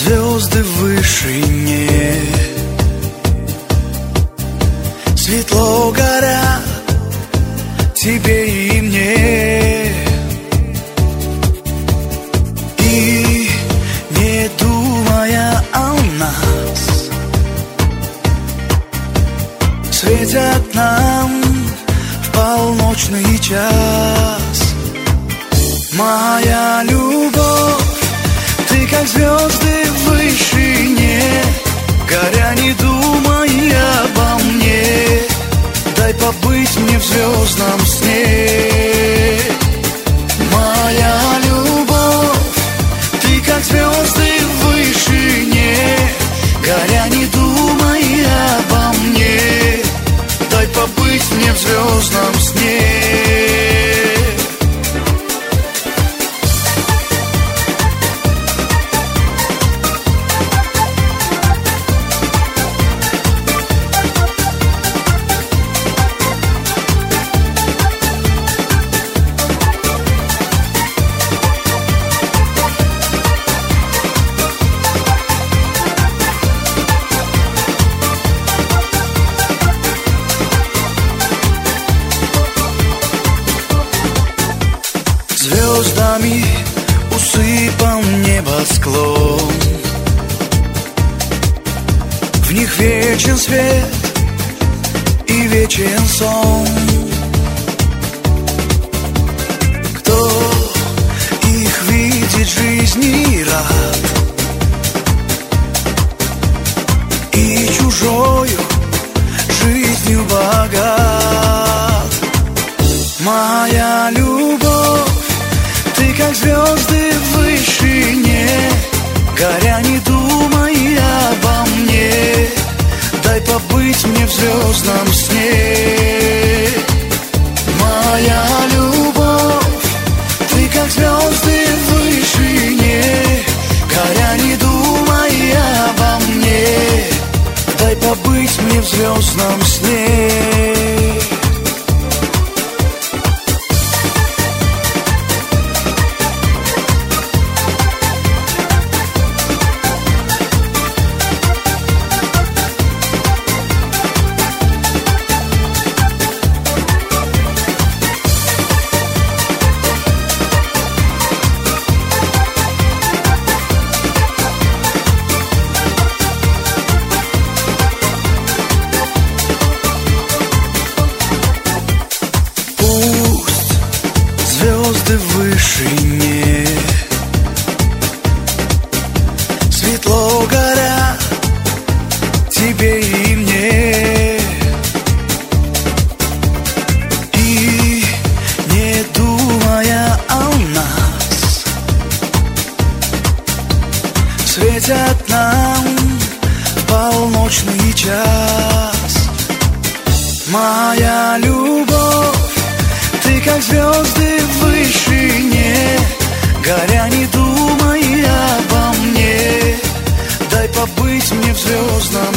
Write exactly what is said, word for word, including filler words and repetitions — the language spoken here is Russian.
звезды в вышине светло горят тебе и мне. И не думая о нас, светят нам в полночный час. Моя любовь, ты как звезды в вышине, горя не думай обо мне, дай побыть мне в звездном сне. Моя любовь, ты как звезды в вышине, горя не думай обо мне, дай побыть мне в звездном сне. Звездами усыпан небосклон, в них вечен свет и вечен сон. Кто их видит, жизни рад, и чужою жизнью богат. Моя любовь, ты как звезды в вышине, горя не думай обо мне, дай побыть мне в звездном сне. Моя любовь, ты как звезды в вышине, горя не думай обо мне, дай побыть мне в звездном сне. Звезды в вышине светло горят тебе и мне. И не думая о нас, светят нам в полночный час. Моя любовь, ты как звезды в вышине, горя не думай обо мне, дай побыть мне в звездном